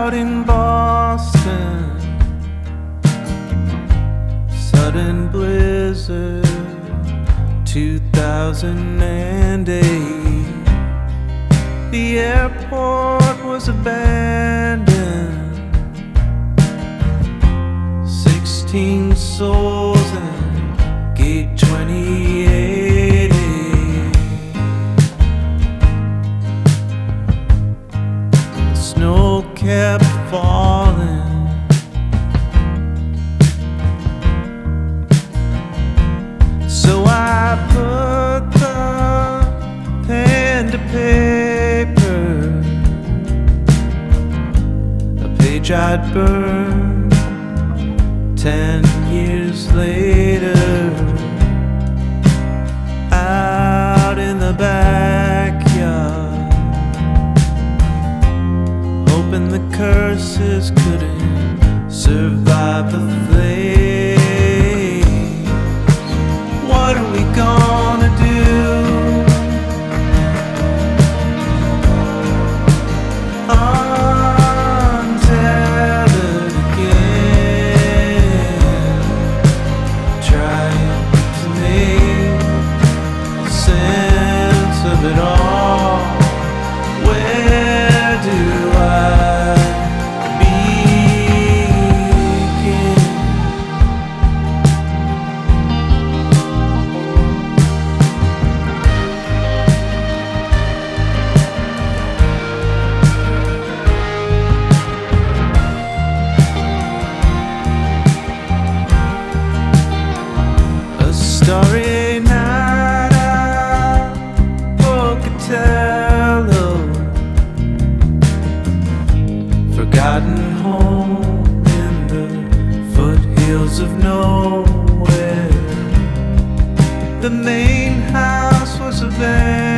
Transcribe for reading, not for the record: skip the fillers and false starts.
out in Boston, sudden blizzard, 2008. The airport was abandoned, 16 souls in gate 2080. The snow kept falling, so I put the pen to paper, a page I'd burn 10 years later, out in the backyard, hoping the curses couldn't survive the flames. What are we gonna do? Untethered again, trying to make sense of it all. Where do I begin? A starry night at Pocatello, forgotten home in the foothills of nowhere. The main house was abandoned,